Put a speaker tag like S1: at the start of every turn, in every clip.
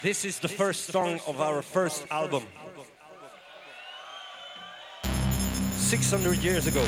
S1: This is the first song of our first album. 600 years ago.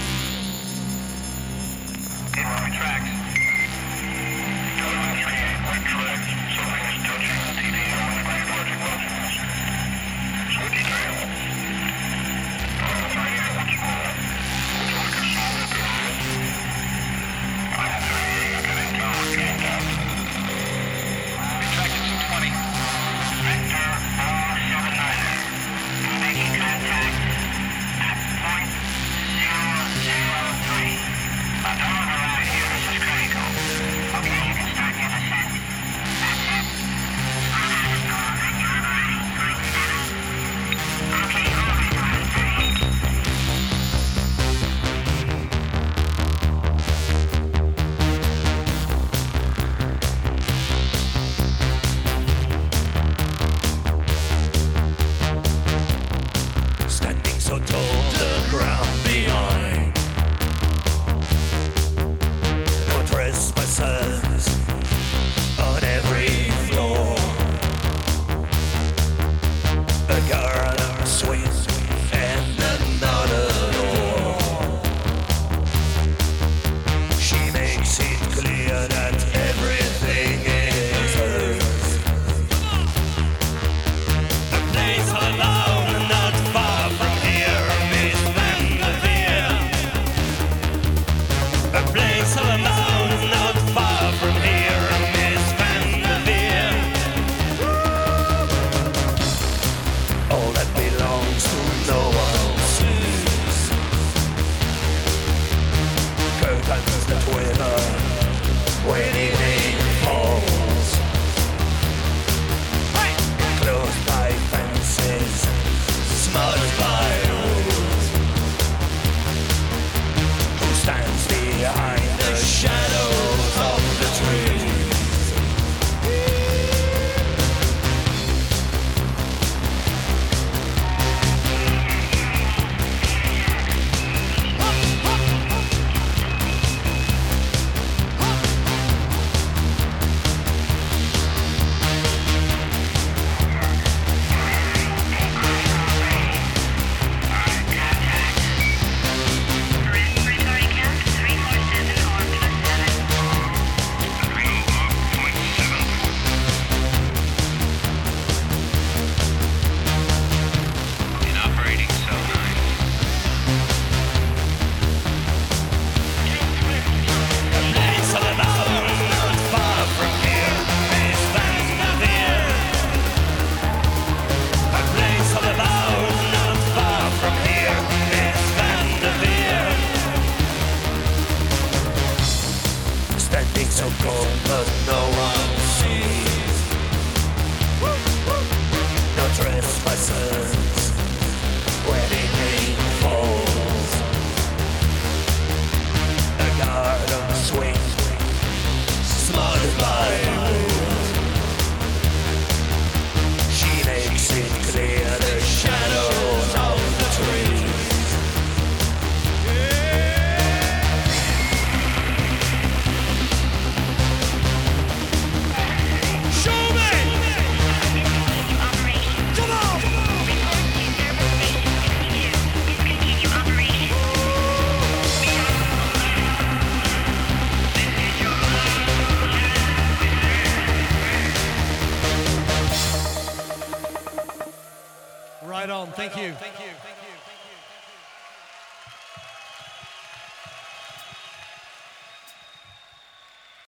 S2: So cold, but no one sees. No trespassers when evening falls. A garden swing, smothered by moon. She makes it clear the shadows of the trees.
S3: Right on. Thank you.